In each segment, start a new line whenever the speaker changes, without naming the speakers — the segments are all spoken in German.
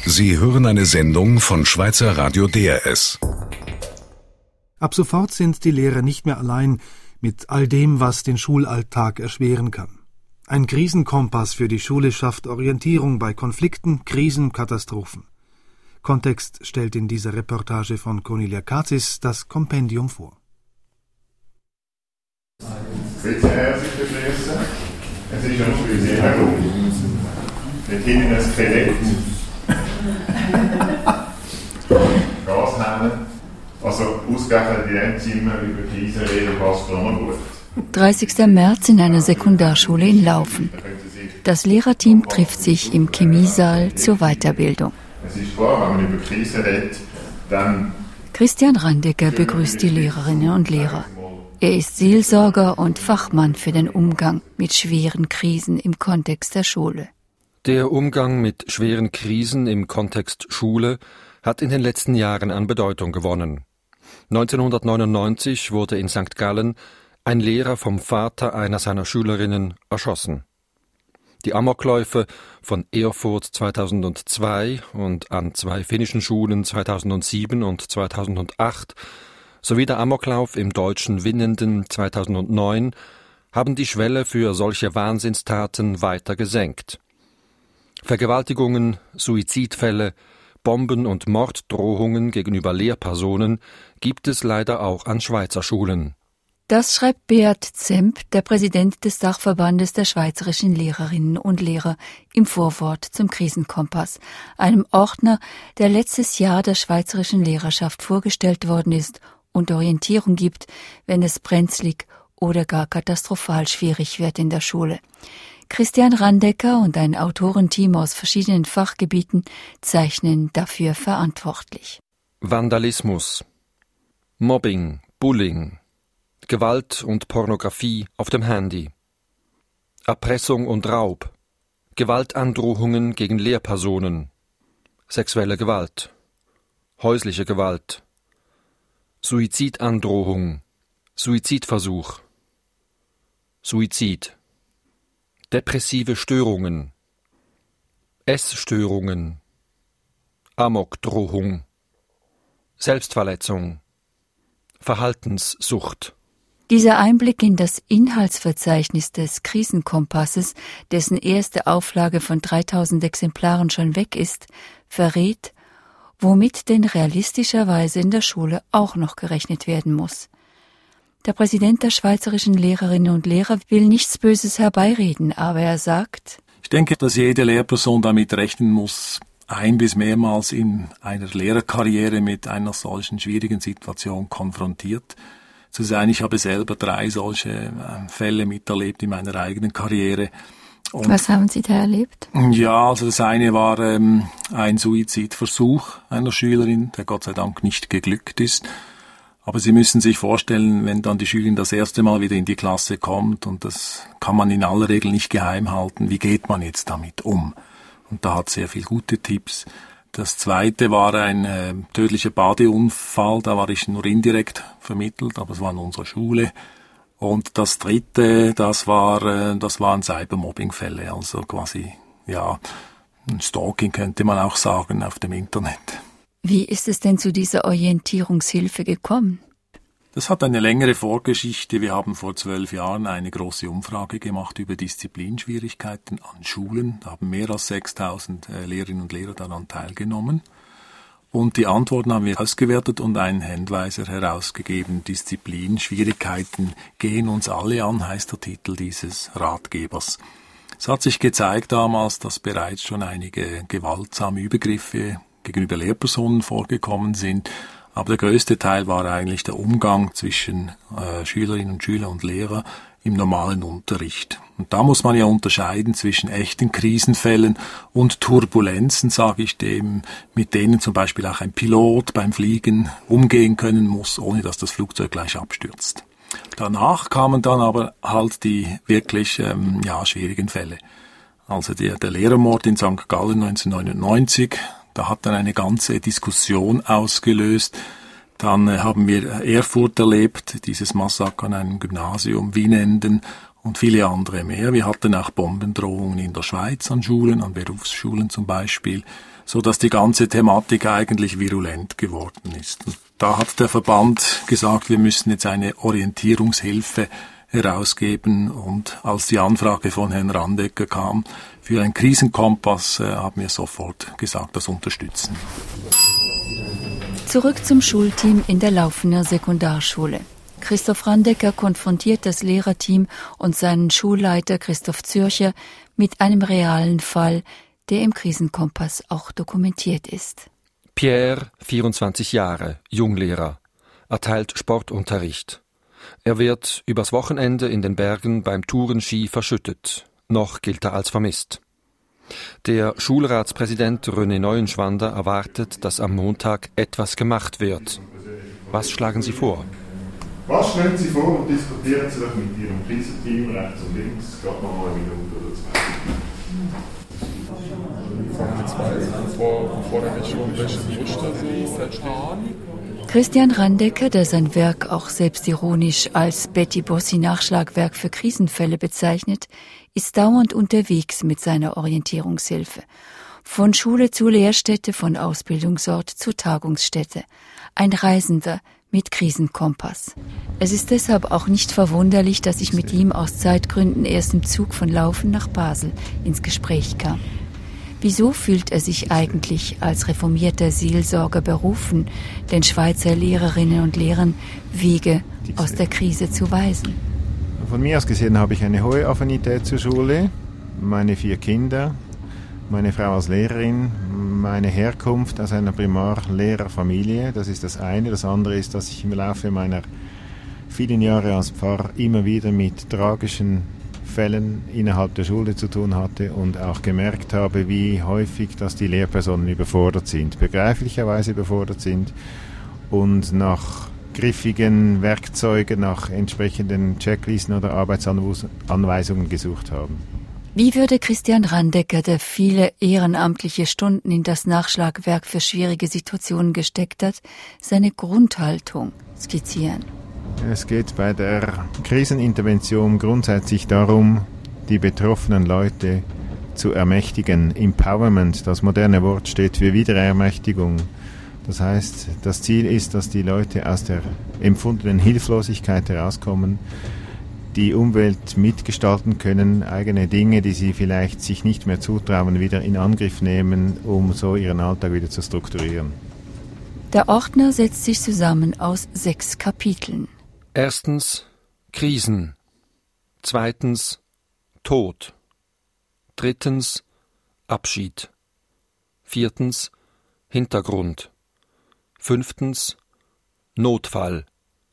Sie hören eine Sendung von Schweizer Radio DRS.
Ab sofort sind die Lehrer nicht mehr allein mit all dem, was den Schulalltag erschweren kann. Ein Krisenkompass für die Schule schafft Orientierung bei Konflikten, Krisen, Katastrophen. Kontext stellt in dieser Reportage von Cornelia Katzis das Kompendium vor.
Bitte herzlich begrüßen. Es ist ein Spiel herum. Mit hinten ein Skelett. Gashähne. Also ausgerechnet in diesem Zimmer über Krise reden passt auch noch gut.
30. März in einer Sekundarschule in Laufen. Das Lehrerteam trifft sich im Chemiesaal zur Weiterbildung.
Es ist klar, wenn man über Krise redet, dann...
Christian Randecker begrüßt die Lehrerinnen und Lehrer. Er ist Seelsorger und Fachmann für den Umgang mit schweren Krisen im Kontext der Schule.
Der Umgang mit schweren Krisen im Kontext Schule hat in den letzten Jahren an Bedeutung gewonnen. 1999 wurde in St. Gallen ein Lehrer vom Vater einer seiner Schülerinnen erschossen. Die Amokläufe von Erfurt 2002 und an 2 finnischen Schulen 2007 und 2008 sowie der Amoklauf im deutschen Winnenden 2009 haben die Schwelle für solche Wahnsinnstaten weiter gesenkt. Vergewaltigungen, Suizidfälle, Bomben- und Morddrohungen gegenüber Lehrpersonen gibt es leider auch an Schweizer Schulen.
Das schreibt Beat Zemp, der Präsident des Dachverbandes der schweizerischen Lehrerinnen und Lehrer, im Vorwort zum Krisenkompass, einem Ordner, der letztes Jahr der schweizerischen Lehrerschaft vorgestellt worden ist und Orientierung gibt, wenn es brenzlig oder gar katastrophal schwierig wird in der Schule. Christian Randecker und ein Autorenteam aus verschiedenen Fachgebieten zeichnen dafür verantwortlich.
Vandalismus, Mobbing, Bullying, Gewalt und Pornografie auf dem Handy, Erpressung und Raub, Gewaltandrohungen gegen Lehrpersonen, sexuelle Gewalt, häusliche Gewalt, Suizidandrohung, Suizidversuch, Suizid, depressive Störungen, Essstörungen, Amokdrohung, Selbstverletzung, Verhaltenssucht.
Dieser Einblick in das Inhaltsverzeichnis des Krisenkompasses, dessen erste Auflage von 3000 Exemplaren schon weg ist, verrät, womit denn realistischerweise in der Schule auch noch gerechnet werden muss. Der Präsident der schweizerischen Lehrerinnen und Lehrer will nichts Böses herbeireden, aber er sagt:
Ich denke, dass jede Lehrperson damit rechnen muss, ein- bis mehrmals in einer Lehrerkarriere mit einer solchen schwierigen Situation konfrontiert zu sein. Ich habe selber 3 solche Fälle miterlebt in meiner eigenen Karriere. Und
was haben Sie da erlebt?
Ja, also das eine war ein Suizidversuch einer Schülerin, der Gott sei Dank nicht geglückt ist. Aber Sie müssen sich vorstellen, wenn dann die Schülerin das erste Mal wieder in die Klasse kommt, und das kann man in aller Regel nicht geheim halten, wie geht man jetzt damit um? Und da hat sehr viel gute Tipps. Das zweite war ein tödlicher Badeunfall, da war ich nur indirekt vermittelt, aber es war in unserer Schule. Und das dritte, das waren Cybermobbing-Fälle, also quasi, ja, ein Stalking könnte man auch sagen auf dem Internet.
Wie ist es denn zu dieser Orientierungshilfe gekommen?
Das hat eine längere Vorgeschichte. Wir haben vor 12 Jahren eine große Umfrage gemacht über Disziplinschwierigkeiten an Schulen. Da haben mehr als 6000 Lehrerinnen und Lehrer daran teilgenommen. Und die Antworten haben wir ausgewertet und einen Handweiser herausgegeben. Disziplinschwierigkeiten gehen uns alle an, heißt der Titel dieses Ratgebers. Es hat sich gezeigt damals, dass bereits schon einige gewaltsame Übergriffe gegenüber Lehrpersonen vorgekommen sind. Aber der größte Teil war eigentlich der Umgang zwischen Schülerinnen und Schülern und Lehrer im normalen Unterricht. Und da muss man ja unterscheiden zwischen echten Krisenfällen und Turbulenzen, sage ich dem, mit denen zum Beispiel auch ein Pilot beim Fliegen umgehen können muss, ohne dass das Flugzeug gleich abstürzt. Danach kamen dann aber halt die wirklich schwierigen Fälle. Also der Lehrermord in St. Gallen 1999, da hat dann eine ganze Diskussion ausgelöst. Dann haben wir Erfurt erlebt, dieses Massaker an einem Gymnasium, Winnenden. und viele andere mehr. Wir hatten auch Bombendrohungen in der Schweiz an Schulen, an Berufsschulen zum Beispiel, so dass die ganze Thematik eigentlich virulent geworden ist. Und da hat der Verband gesagt, wir müssen jetzt eine Orientierungshilfe herausgeben, und als die Anfrage von Herrn Randecker kam für einen Krisenkompass, haben wir sofort gesagt, das unterstützen.
Zurück zum Schulteam in der Laufener Sekundarschule. Christoph Randecker konfrontiert das Lehrerteam und seinen Schulleiter Christoph Zürcher mit einem realen Fall, der im Krisenkompass auch dokumentiert ist.
Pierre, 24 Jahre, Junglehrer, erteilt Sportunterricht. Er wird übers Wochenende in den Bergen beim Tourenski verschüttet. Noch gilt er als vermisst. Der Schulratspräsident René Neuenschwander erwartet, dass am Montag etwas gemacht wird. Was schlagen Sie vor?
Was schlagen Sie vor und diskutieren Sie doch mit Ihrem Krisenteam rechts und links, gerade noch eine Minute oder zwei.
Christian Randecker, der sein Werk auch selbstironisch als Betty Bossi Nachschlagwerk für Krisenfälle bezeichnet, ist dauernd unterwegs mit seiner Orientierungshilfe. Von Schule zu Lehrstätte, von Ausbildungsort zu Tagungsstätte. Ein Reisender mit Krisenkompass. Es ist deshalb auch nicht verwunderlich, dass ich mit ihm aus Zeitgründen erst im Zug von Laufen nach Basel ins Gespräch kam. Wieso fühlt er sich eigentlich als reformierter Seelsorger berufen, den Schweizer Lehrerinnen und Lehrern Wege aus der Krise zu weisen?
Von mir aus gesehen habe ich eine hohe Affinität zur Schule. Meine 4 Kinder, meine Frau als Lehrerin, meine Herkunft aus einer Primarlehrerfamilie, das ist das eine. Das andere ist, dass ich im Laufe meiner vielen Jahre als Pfarrer immer wieder mit tragischen Fällen innerhalb der Schule zu tun hatte und auch gemerkt habe, wie häufig, dass die Lehrpersonen überfordert sind, begreiflicherweise überfordert sind und nach griffigen Werkzeugen, nach entsprechenden Checklisten oder Arbeitsanweisungen gesucht haben.
Wie würde Christian Randecker, der viele ehrenamtliche Stunden in das Nachschlagwerk für schwierige Situationen gesteckt hat, seine Grundhaltung skizzieren?
Es geht bei der Krisenintervention grundsätzlich darum, die betroffenen Leute zu ermächtigen. Empowerment, das moderne Wort, steht für Wiederermächtigung. Das heißt, das Ziel ist, dass die Leute aus der empfundenen Hilflosigkeit herauskommen, die Umwelt mitgestalten können, eigene Dinge, die sie vielleicht sich nicht mehr zutrauen, wieder in Angriff nehmen, um so ihren Alltag wieder zu strukturieren.
Der Ordner setzt sich zusammen aus 6 Kapiteln.
1. Krisen. 2. Tod. 3. Abschied. 4. Hintergrund. 5. Notfall.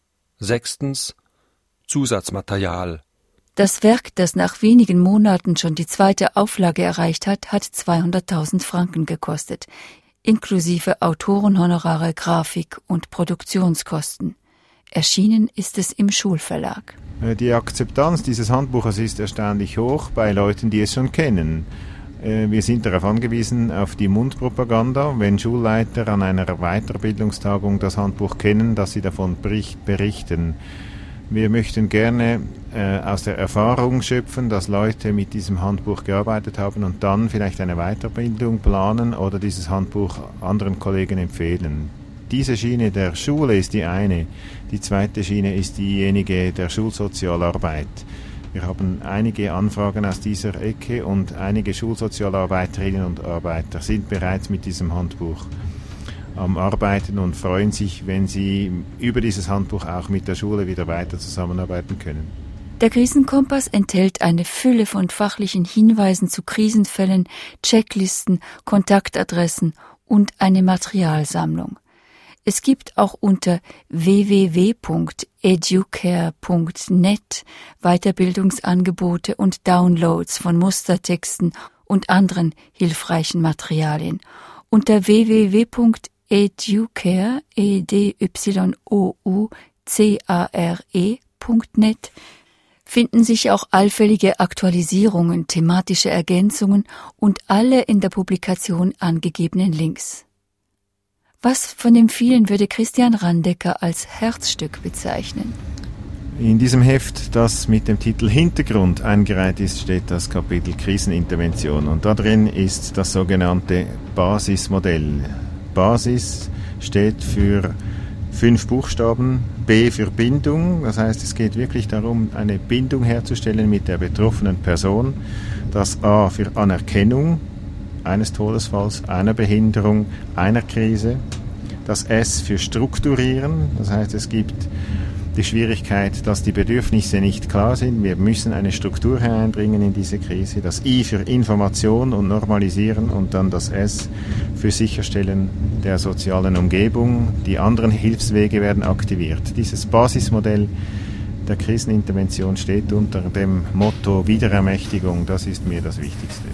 6. Zusatzmaterial.
Das Werk, das nach wenigen Monaten schon die 2. Auflage erreicht hat, hat 200.000 Franken gekostet, inklusive Autorenhonorare, Grafik und Produktionskosten. Erschienen ist es im Schulverlag.
Die Akzeptanz dieses Handbuches ist erstaunlich hoch bei Leuten, die es schon kennen. Wir sind darauf angewiesen, auf die Mundpropaganda, wenn Schulleiter an einer Weiterbildungstagung das Handbuch kennen, dass sie davon berichten. Wir möchten gerne aus der Erfahrung schöpfen, dass Leute mit diesem Handbuch gearbeitet haben und dann vielleicht eine Weiterbildung planen oder dieses Handbuch anderen Kollegen empfehlen. Diese Schiene der Schule ist die eine. Die zweite Schiene ist diejenige der Schulsozialarbeit. Wir haben einige Anfragen aus dieser Ecke und einige Schulsozialarbeiterinnen und Arbeiter sind bereits mit diesem Handbuch am Arbeiten und freuen sich, wenn sie über dieses Handbuch auch mit der Schule wieder weiter zusammenarbeiten können.
Der Krisenkompass enthält eine Fülle von fachlichen Hinweisen zu Krisenfällen, Checklisten, Kontaktadressen und eine Materialsammlung. Es gibt auch unter www.educare.net Weiterbildungsangebote und Downloads von Mustertexten und anderen hilfreichen Materialien. Unter www.educare.net finden sich auch allfällige Aktualisierungen, thematische Ergänzungen und alle in der Publikation angegebenen Links. Was von dem vielen würde Christian Randecker als Herzstück bezeichnen?
In diesem Heft, das mit dem Titel Hintergrund eingereiht ist, steht das Kapitel Krisenintervention. Und da drin ist das sogenannte Basismodell. Basis steht für 5 Buchstaben. B für Bindung, das heißt, es geht wirklich darum, eine Bindung herzustellen mit der betroffenen Person. Das A für Anerkennung eines Todesfalls, einer Behinderung, einer Krise. Das S für Strukturieren, das heißt, es gibt die Schwierigkeit, dass die Bedürfnisse nicht klar sind. Wir müssen eine Struktur hereinbringen in diese Krise. Das I für Information und Normalisieren und dann das S für Sicherstellen der sozialen Umgebung. Die anderen Hilfswege werden aktiviert. Dieses Basismodell der Krisenintervention steht unter dem Motto Wiederermächtigung. Das ist mir das Wichtigste.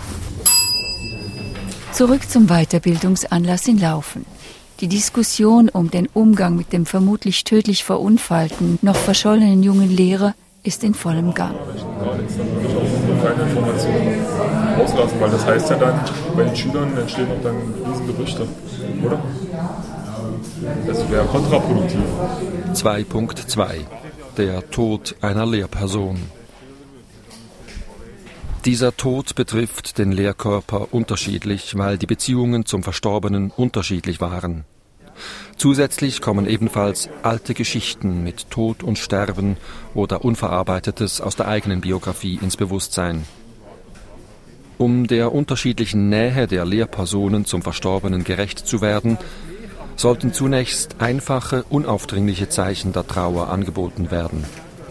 Zurück zum Weiterbildungsanlass in Laufen. Die Diskussion um den Umgang mit dem vermutlich tödlich verunfallten, noch verschollenen jungen Lehrer ist in vollem Gang.
Keine Informationen rauslassen, weil das heißt ja dann, bei den Schülern entstehen auch dann Riesengerüchte, oder? Das wäre kontraproduktiv.
2.2 Der Tod einer Lehrperson. Dieser Tod betrifft den Lehrkörper unterschiedlich, weil die Beziehungen zum Verstorbenen unterschiedlich waren. Zusätzlich kommen ebenfalls alte Geschichten mit Tod und Sterben oder Unverarbeitetes aus der eigenen Biografie ins Bewusstsein. Um der unterschiedlichen Nähe der Lehrpersonen zum Verstorbenen gerecht zu werden, sollten zunächst einfache, unaufdringliche Zeichen der Trauer angeboten werden.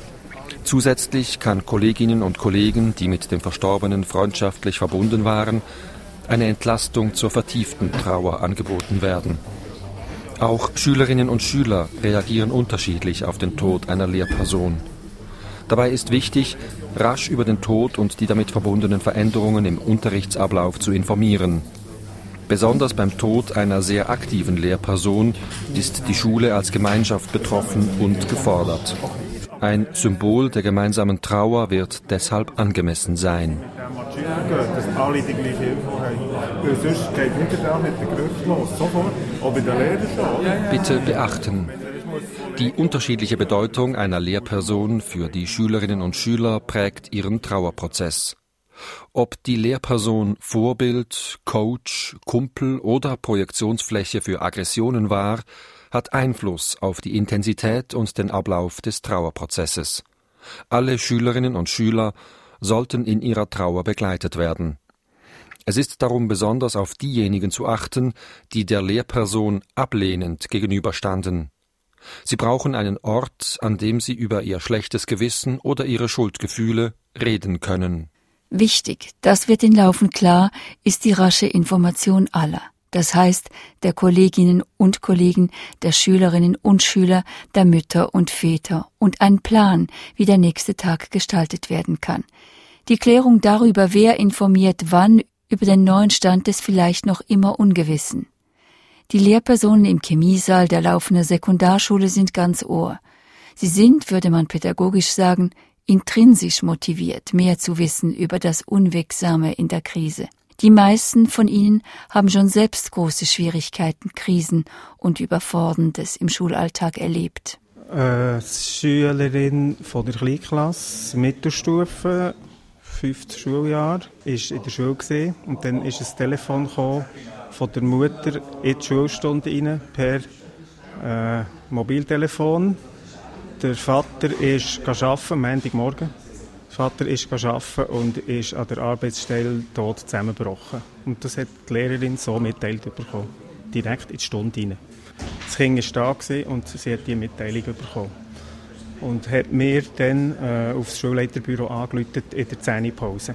Zusätzlich kann Kolleginnen und Kollegen, die mit dem Verstorbenen freundschaftlich verbunden waren, eine Entlastung zur vertieften Trauer angeboten werden. Auch Schülerinnen und Schüler reagieren unterschiedlich auf den Tod einer Lehrperson. Dabei ist wichtig, rasch über den Tod und die damit verbundenen Veränderungen im Unterrichtsablauf zu informieren. Besonders beim Tod einer sehr aktiven Lehrperson ist die Schule als Gemeinschaft betroffen und gefordert. Ein Symbol der gemeinsamen Trauer wird deshalb angemessen sein.
Dass alle die gleiche Info haben. Weil sonst geht nicht der mit den Gerüchten los. Sofort. Auch bei den Lehrern schon.
Bitte beachten: Die unterschiedliche Bedeutung einer Lehrperson für die Schülerinnen und Schüler prägt ihren Trauerprozess. Ob die Lehrperson Vorbild, Coach, Kumpel oder Projektionsfläche für Aggressionen war, hat Einfluss auf die Intensität und den Ablauf des Trauerprozesses. Alle Schülerinnen und Schüler sollten in ihrer Trauer begleitet werden. Es ist darum besonders auf diejenigen zu achten, die der Lehrperson ablehnend gegenüberstanden. Sie brauchen einen Ort, an dem sie über ihr schlechtes Gewissen oder ihre Schuldgefühle reden können.
Wichtig, das wird in Laufen klar, ist die rasche Information aller. Das heißt, der Kolleginnen und Kollegen, der Schülerinnen und Schüler, der Mütter und Väter und ein Plan, wie der nächste Tag gestaltet werden kann. Die Klärung darüber, wer informiert wann über den neuen Stand des vielleicht noch immer Ungewissen. Die Lehrpersonen im Chemiesaal der Laufener Sekundarschule sind ganz Ohr. Sie sind, würde man pädagogisch sagen, intrinsisch motiviert, mehr zu wissen über das Unwegsame in der Krise. Die meisten von ihnen haben schon selbst große Schwierigkeiten, Krisen und Überforderndes im Schulalltag erlebt.
Schülerin von der Kleinklasse, Mittelstufe, 5. Schuljahr, war in der Schule gewesen, und dann ist ein Telefon gekommen von der Mutter in die Schulstunde rein, per Mobiltelefon. Der Vater ist arbeiten, Montagmorgen. Der Vater ist arbeiten und ist an der Arbeitsstelle tot zusammengebrochen. Und das hat die Lehrerin so mitteilt bekommen, direkt in die Stunde rein. Das Kind war da und sie hat die Mitteilung bekommen. Und hat mir dann aufs Schulleiterbüro angerufen in der 10-Pause.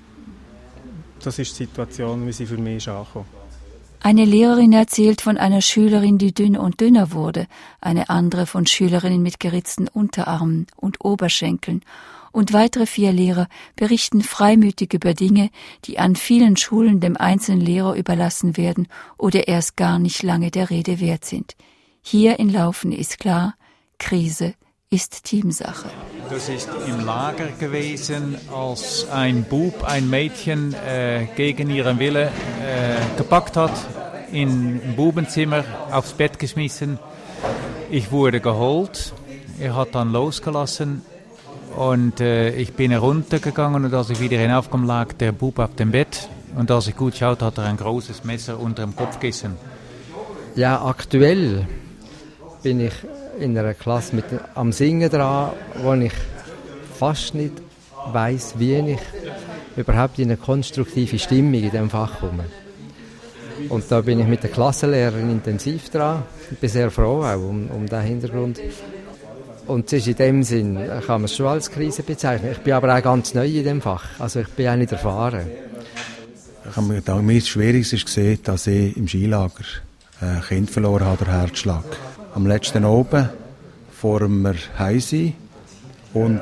Das ist die Situation, wie sie für mich angekommen.
Eine Lehrerin erzählt von einer Schülerin, die dünn und dünner wurde, eine andere von Schülerinnen mit geritzten Unterarmen und Oberschenkeln, und weitere 4 Lehrer berichten freimütig über Dinge, die an vielen Schulen dem einzelnen Lehrer überlassen werden oder erst gar nicht lange der Rede wert sind. Hier in Laufen ist klar, Krise ist Teamsache.
Das ist im Lager gewesen, als ein Bub ein Mädchen gegen ihren Willen gepackt hat, im Bubenzimmer aufs Bett geschmissen. Ich wurde geholt, Er hat dann losgelassen und ich bin heruntergegangen und als ich wieder hinaufkam, lag der Bub auf dem Bett und als ich gut schaute, hat er ein großes Messer unter dem Kopfkissen.
Ja, aktuell bin ich in einer Klasse am Singen dran, wo ich fast nicht weiss, wie ich überhaupt in eine konstruktive Stimmung in diesem Fach komme. Und da bin ich mit der Klassenlehrerin intensiv dran. Ich bin sehr froh auch um diesen Hintergrund. Und es ist in dem Sinn, kann man es schon als Krise bezeichnen. Ich bin aber auch ganz neu in diesem Fach. Also ich bin auch nicht erfahren.
Mir das Schwierigste war, dass ich im Skilager ein Kind verloren habe durch Herzschlag. Am letzten Abend vor dem Heimsein. Und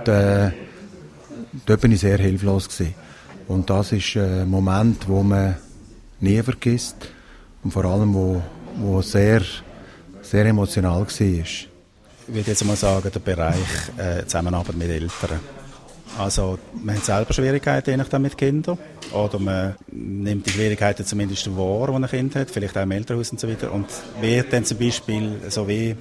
dort bin ich sehr hilflos gewesen. Und das ist ein Moment, wo man nie vergisst und vor allem, wo sehr, sehr emotional war. Ich
würde jetzt mal sagen, der Bereich Zusammenarbeit mit Eltern. Also man hat selber Schwierigkeiten je nachdem mit Kindern oder man nimmt die Schwierigkeiten zumindest wahr, die ein Kind hat, vielleicht auch im Elternhaus und so weiter und wird dann zum Beispiel so wie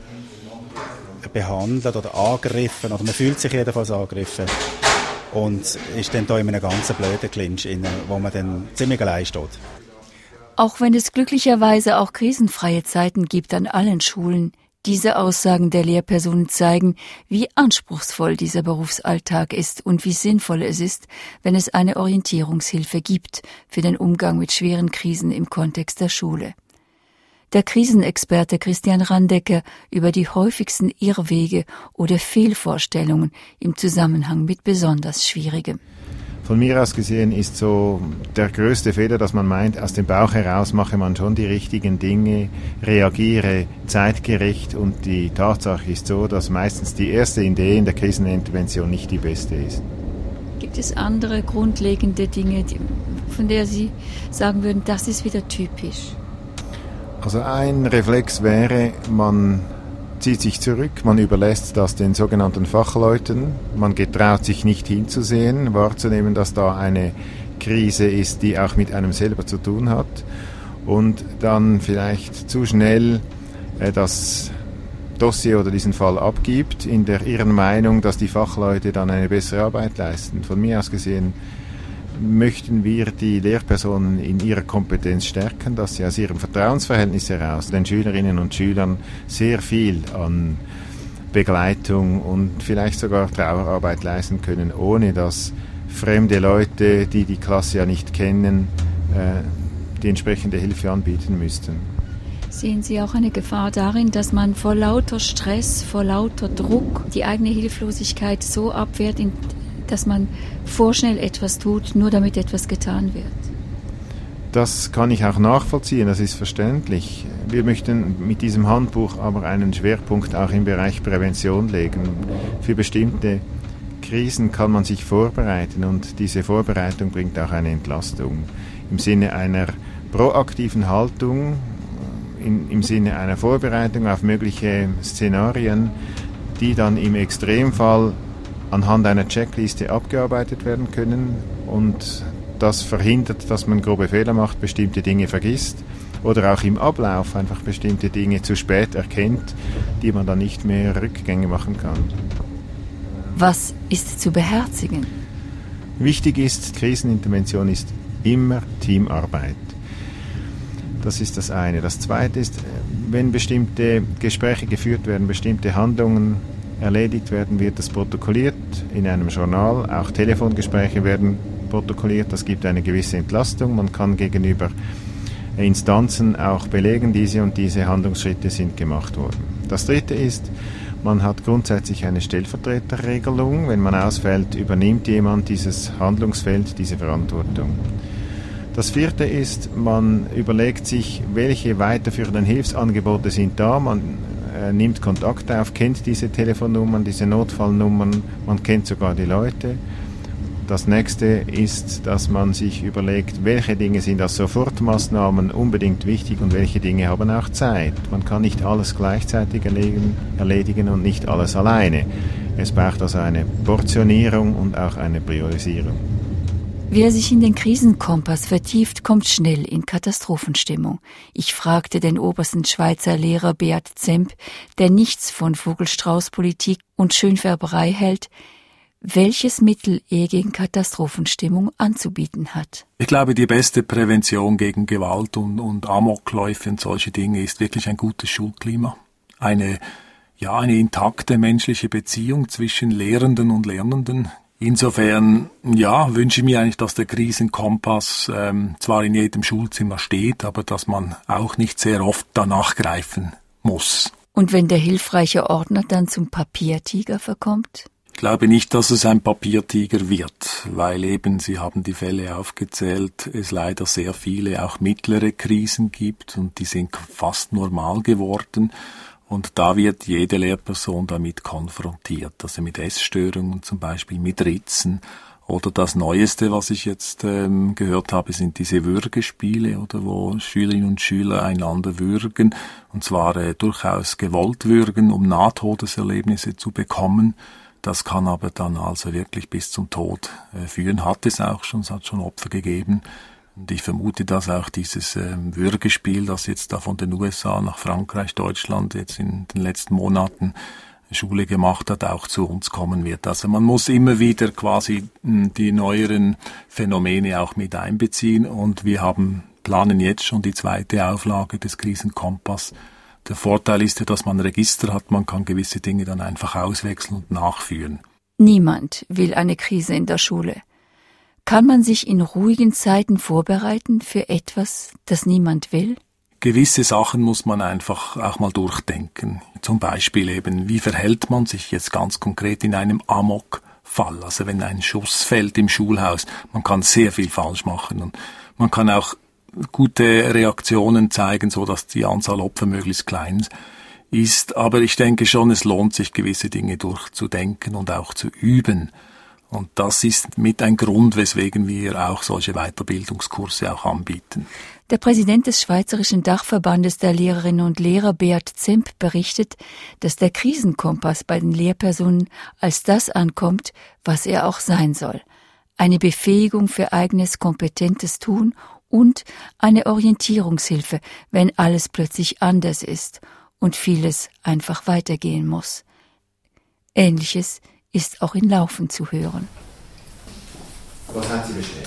behandelt oder angegriffen oder man fühlt sich jedenfalls angegriffen und ist dann da in einem ganz blöden Clinch, wo man dann ziemlich allein steht.
Auch wenn es glücklicherweise auch krisenfreie Zeiten gibt an allen Schulen, diese Aussagen der Lehrpersonen zeigen, wie anspruchsvoll dieser Berufsalltag ist und wie sinnvoll es ist, wenn es eine Orientierungshilfe gibt für den Umgang mit schweren Krisen im Kontext der Schule. Der Krisenexperte Christian Randecker über die häufigsten Irrwege oder Fehlvorstellungen im Zusammenhang mit besonders Schwierigem.
Von mir aus gesehen ist so der größte Fehler, dass man meint, aus dem Bauch heraus mache man schon die richtigen Dinge, reagiere zeitgerecht und die Tatsache ist so, dass meistens die erste Idee in der Krisenintervention nicht die beste ist.
Gibt es andere grundlegende Dinge, von der Sie sagen würden, das ist wieder typisch?
Also ein Reflex wäre, man zieht sich zurück, man überlässt das den sogenannten Fachleuten, man getraut sich nicht hinzusehen, wahrzunehmen, dass da eine Krise ist, die auch mit einem selber zu tun hat und dann vielleicht zu schnell das Dossier oder diesen Fall abgibt, in der irren Meinung, dass die Fachleute dann eine bessere Arbeit leisten. Von mir aus gesehen möchten wir die Lehrpersonen in ihrer Kompetenz stärken, dass sie aus ihrem Vertrauensverhältnis heraus den Schülerinnen und Schülern sehr viel an Begleitung und vielleicht sogar Trauerarbeit leisten können, ohne dass fremde Leute, die die Klasse ja nicht kennen, die entsprechende Hilfe anbieten müssten.
Sehen Sie auch eine Gefahr darin, dass man vor lauter Stress, vor lauter Druck die eigene Hilflosigkeit so abwehrt, dass man vorschnell etwas tut, nur damit etwas getan wird?
Das kann ich auch nachvollziehen, das ist verständlich. Wir möchten mit diesem Handbuch aber einen Schwerpunkt auch im Bereich Prävention legen. Für bestimmte Krisen kann man sich vorbereiten und diese Vorbereitung bringt auch eine Entlastung. Im Sinne einer proaktiven Haltung, im Sinne einer Vorbereitung auf mögliche Szenarien, die dann im Extremfall anhand einer Checkliste abgearbeitet werden können und das verhindert, dass man grobe Fehler macht, bestimmte Dinge vergisst oder auch im Ablauf einfach bestimmte Dinge zu spät erkennt, die man dann nicht mehr rückgängig machen kann.
Was ist zu beherzigen?
Wichtig ist, Krisenintervention ist immer Teamarbeit. Das ist das eine. Das zweite ist, wenn bestimmte Gespräche geführt werden, bestimmte Handlungen erledigt werden, wird das protokolliert in einem Journal. Auch Telefongespräche werden protokolliert. Das gibt eine gewisse Entlastung. Man kann gegenüber Instanzen auch belegen, diese und diese Handlungsschritte sind gemacht worden. Das dritte ist, man hat grundsätzlich eine Stellvertreterregelung. Wenn man ausfällt, übernimmt jemand dieses Handlungsfeld, diese Verantwortung. Das vierte ist, man überlegt sich, welche weiterführenden Hilfsangebote sind da. Man nimmt Kontakt auf, kennt diese Telefonnummern, diese Notfallnummern, man kennt sogar die Leute. Das nächste ist, dass man sich überlegt, welche Dinge sind als Sofortmaßnahmen unbedingt wichtig und welche Dinge haben auch Zeit. Man kann nicht alles gleichzeitig erledigen und nicht alles alleine. Es braucht also eine Portionierung und auch eine Priorisierung.
Wer sich in den Krisenkompass vertieft, kommt schnell in Katastrophenstimmung. Ich fragte den obersten Schweizer Lehrer Beat Zemp, der nichts von Vogelstrauß-Politik und Schönfärberei hält, welches Mittel er gegen Katastrophenstimmung anzubieten hat.
Ich glaube, die beste Prävention gegen Gewalt und Amokläufe und solche Dinge ist wirklich ein gutes Schulklima. Eine intakte menschliche Beziehung zwischen Lehrenden und Lernenden. Insofern, wünsche ich mir eigentlich, dass der Krisenkompass zwar in jedem Schulzimmer steht, aber dass man auch nicht sehr oft danach greifen muss.
Und wenn der hilfreiche Ordner dann zum Papiertiger verkommt?
Ich glaube nicht, dass es ein Papiertiger wird, weil eben, Sie haben die Fälle aufgezählt, es leider sehr viele auch mittlere Krisen gibt und die sind fast normal geworden. Und da wird jede Lehrperson damit konfrontiert, also mit Essstörungen zum Beispiel, mit Ritzen. Oder das Neueste, was ich jetzt gehört habe, sind diese Würgespiele, oder wo Schülerinnen und Schüler einander würgen, und zwar durchaus gewollt würgen, um Nahtodeserlebnisse zu bekommen. Das kann aber dann also wirklich bis zum Tod führen. Hat es auch schon, es hat schon Opfer gegeben. Und ich vermute, dass auch dieses Würgespiel, das jetzt da von den USA nach Frankreich, Deutschland jetzt in den letzten Monaten Schule gemacht hat, auch zu uns kommen wird. Also man muss immer wieder quasi die neueren Phänomene auch mit einbeziehen. Und wir planen jetzt schon die 2. Auflage des Krisenkompass. Der Vorteil ist ja, dass man ein Register hat, man kann gewisse Dinge dann einfach auswechseln und nachführen.
Niemand will eine Krise in der Schule. Kann man sich in ruhigen Zeiten vorbereiten für etwas, das niemand will?
Gewisse Sachen muss man einfach auch mal durchdenken. Zum Beispiel eben, wie verhält man sich jetzt ganz konkret in einem Amokfall? Also wenn ein Schuss fällt im Schulhaus, man kann sehr viel falsch machen und man kann auch gute Reaktionen zeigen, so dass die Anzahl Opfer möglichst klein ist. Aber ich denke schon, es lohnt sich, gewisse Dinge durchzudenken und auch zu üben. Und das ist mit ein Grund, weswegen wir auch solche Weiterbildungskurse auch anbieten.
Der Präsident des Schweizerischen Dachverbandes der Lehrerinnen und Lehrer, Beat Zemp, berichtet, dass der Krisenkompass bei den Lehrpersonen als das ankommt, was er auch sein soll. Eine Befähigung für eigenes kompetentes Tun und eine Orientierungshilfe, wenn alles plötzlich anders ist und vieles einfach weitergehen muss. Ähnliches ist auch in Laufen zu hören.
Was hat Sie beschäftigt?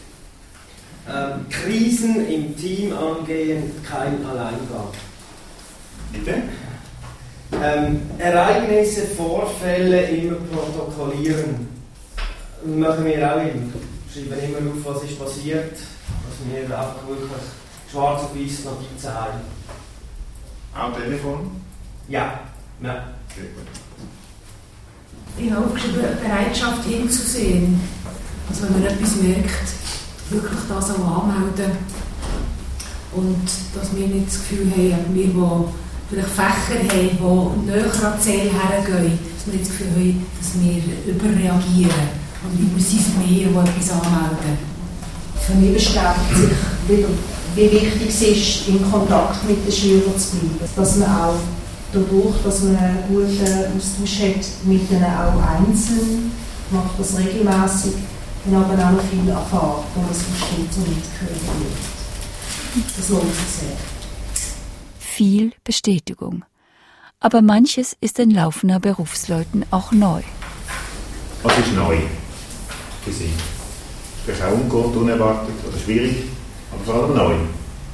Krisen im Team angehen, kein Alleingang.
Bitte?
Ereignisse, Vorfälle immer protokollieren. Machen wir auch immer. Schreiben immer auf, was ist passiert. Also wir einfach wirklich schwarz auf weiß Notizen haben.
Auch Telefon?
Ja. Nein.
Okay, gut.
Ich habe aufgeschrieben, Bereitschaft hinzusehen. Also wenn man etwas merkt, wirklich das auch anmelden. Und dass wir nicht das Gefühl haben, wir, die vielleicht Fächer haben, die näher an die Seele hergehen, dass wir nicht das Gefühl haben, dass wir überreagieren. Und wir sind mehr, die etwas anmelden.
Für mich bestärkt sich wieder, wie wichtig es ist, in Kontakt mit den Schülern zu bleiben. Dass man auch dadurch, dass man einen guten Austausch hat mit ihnen auch einzeln, macht das regelmäßig, dann aber auch noch viel erfahren, wo man es versteht und mitgehört wird. Das lohnt sich sehr.
Viel Bestätigung. Aber manches ist den laufenden Berufsleuten auch neu.
Was ist neu für Sie? Vielleicht auch ungewohnt, unerwartet oder schwierig, aber vor allem neu.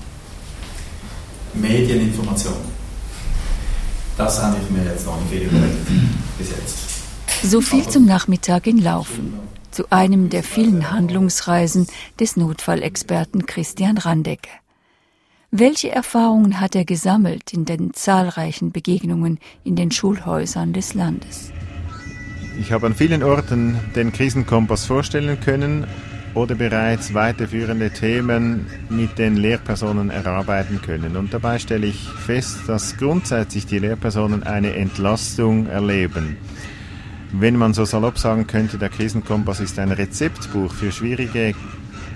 Medieninformation. Das habe ich mir jetzt noch nicht viel überlegt, bis jetzt.
So viel zum Nachmittag in Laufen. Zu einem der vielen Handlungsreisen des Notfallexperten Christian Randecke. Welche Erfahrungen hat er gesammelt in den zahlreichen Begegnungen in den Schulhäusern des Landes?
Ich habe an vielen Orten den Krisenkompass vorstellen können oder bereits weiterführende Themen mit den Lehrpersonen erarbeiten können. Und dabei stelle ich fest, dass grundsätzlich die Lehrpersonen eine Entlastung erleben. Wenn man so salopp sagen könnte, der Krisenkompass ist ein Rezeptbuch für schwierige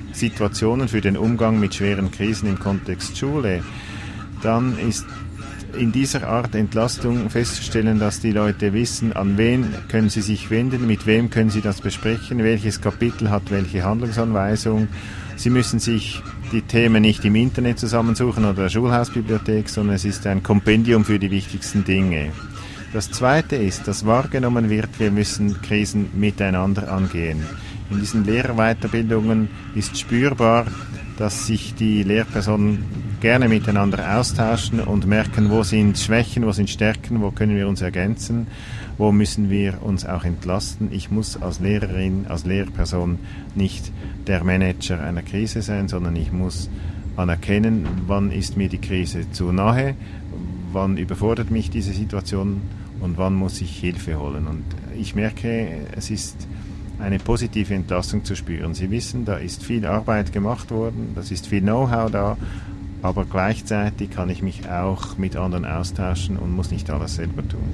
Situationen, für den Umgang mit schweren Krisen im Kontext Schule, dann ist in dieser Art Entlastung festzustellen, dass die Leute wissen, an wen können sie sich wenden, mit wem können sie das besprechen, welches Kapitel hat welche Handlungsanweisung. Sie müssen sich die Themen nicht im Internet zusammensuchen oder der Schulhausbibliothek, sondern es ist ein Kompendium für die wichtigsten Dinge. Das Zweite ist, dass wahrgenommen wird, wir müssen Krisen miteinander angehen. In diesen Lehrerweiterbildungen ist spürbar, dass sich die Lehrpersonen gerne miteinander austauschen und merken, wo sind Schwächen, wo sind Stärken, wo können wir uns ergänzen, wo müssen wir uns auch entlasten. Ich muss als Lehrerin, als Lehrperson nicht der Manager einer Krise sein, sondern ich muss anerkennen, wann ist mir die Krise zu nahe, wann überfordert mich diese Situation und wann muss ich Hilfe holen. Und ich merke, es ist eine positive Entlastung zu spüren. Sie wissen, da ist viel Arbeit gemacht worden, das ist viel Know-how da, aber gleichzeitig kann ich mich auch mit anderen austauschen und muss nicht alles selber tun.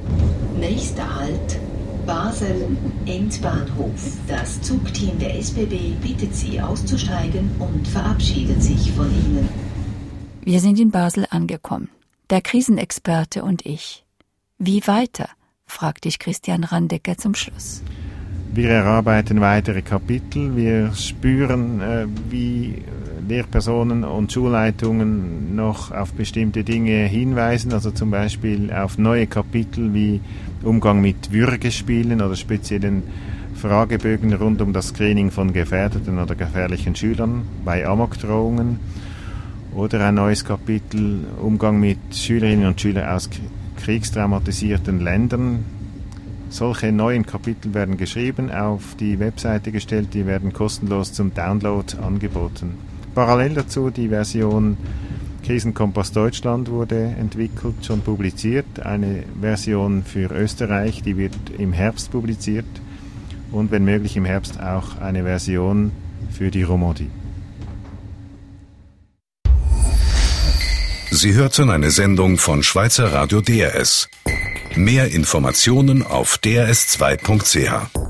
Nächster Halt, Basel, Endbahnhof. Das Zugteam der SBB bittet Sie auszusteigen und verabschiedet sich von Ihnen.
Wir sind in Basel angekommen, der Krisenexperte und ich. Wie weiter? Fragte ich Christian Randecker zum Schluss.
Wir erarbeiten weitere Kapitel, wir spüren, wie Lehrpersonen und Schulleitungen noch auf bestimmte Dinge hinweisen, also zum Beispiel auf neue Kapitel wie Umgang mit Würgespielen oder speziellen Fragebögen rund um das Screening von gefährdeten oder gefährlichen Schülern bei Amokdrohungen oder ein neues Kapitel Umgang mit Schülerinnen und Schülern aus kriegstraumatisierten Ländern. Solche neuen Kapitel werden geschrieben, auf die Webseite gestellt, die werden kostenlos zum Download angeboten. Parallel dazu die Version Krisenkompass Deutschland wurde entwickelt, schon publiziert. Eine Version für Österreich, die wird im Herbst publiziert und wenn möglich im Herbst auch eine Version für die Romandie.
Sie hörten eine Sendung von Schweizer Radio DRS. Mehr Informationen auf drs2.ch.